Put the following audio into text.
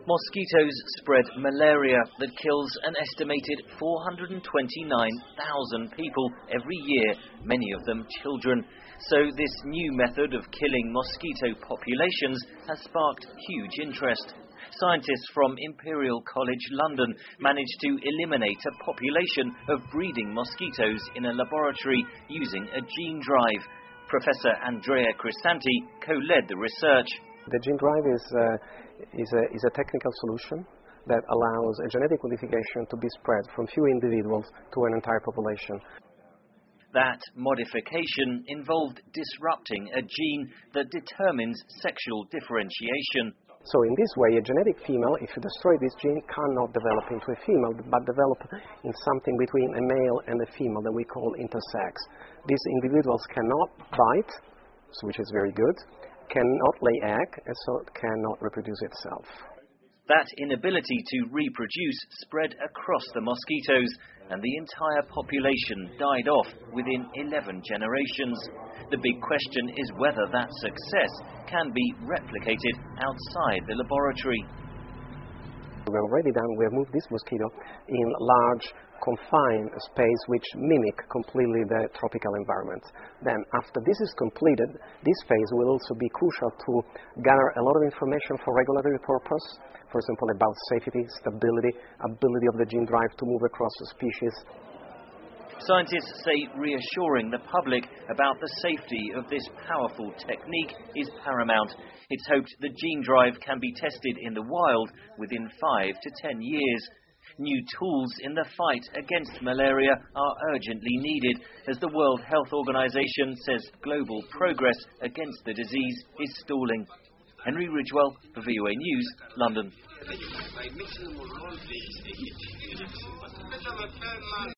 Mosquitoes spread malaria that kills an estimated 429,000 people every year, many of them children. So this new method of killing mosquito populations has sparked huge interest. Scientists from Imperial College London managed to eliminate a population of breeding mosquitoes in a laboratory using a gene drive. Professor Andrea Crisanti co-led the research. The gene drive is a technical solution that allows a genetic modification to be spread from few individuals to an entire population. That modification involved disrupting a gene that determines sexual differentiation. So in this way, a genetic female, if you destroy this gene, cannot develop into a female, but develop in something between a male and a female that we call intersex. These individuals cannot bite, which is very good, cannot lay egg, and so it cannot reproduce itself. That inability to reproduce spread across the mosquitoes, and the entire population died off within 11 generations. The big question is whether that success can be replicated outside the laboratory. We have moved this mosquito in large confined space which mimic completely the tropical environment. Then after this is completed, this phase will also be crucial to gather a lot of information for regulatory purpose, for example about safety, stability, ability of the gene drive to move across the species. Scientists say reassuring the public about the safety of this powerful technique is paramount. It's hoped the gene drive can be tested in the wild within 5 to 10 years. New tools in the fight against malaria are urgently needed, as the World Health Organization says global progress against the disease is stalling. Henry Ridgewell for VOA News, London.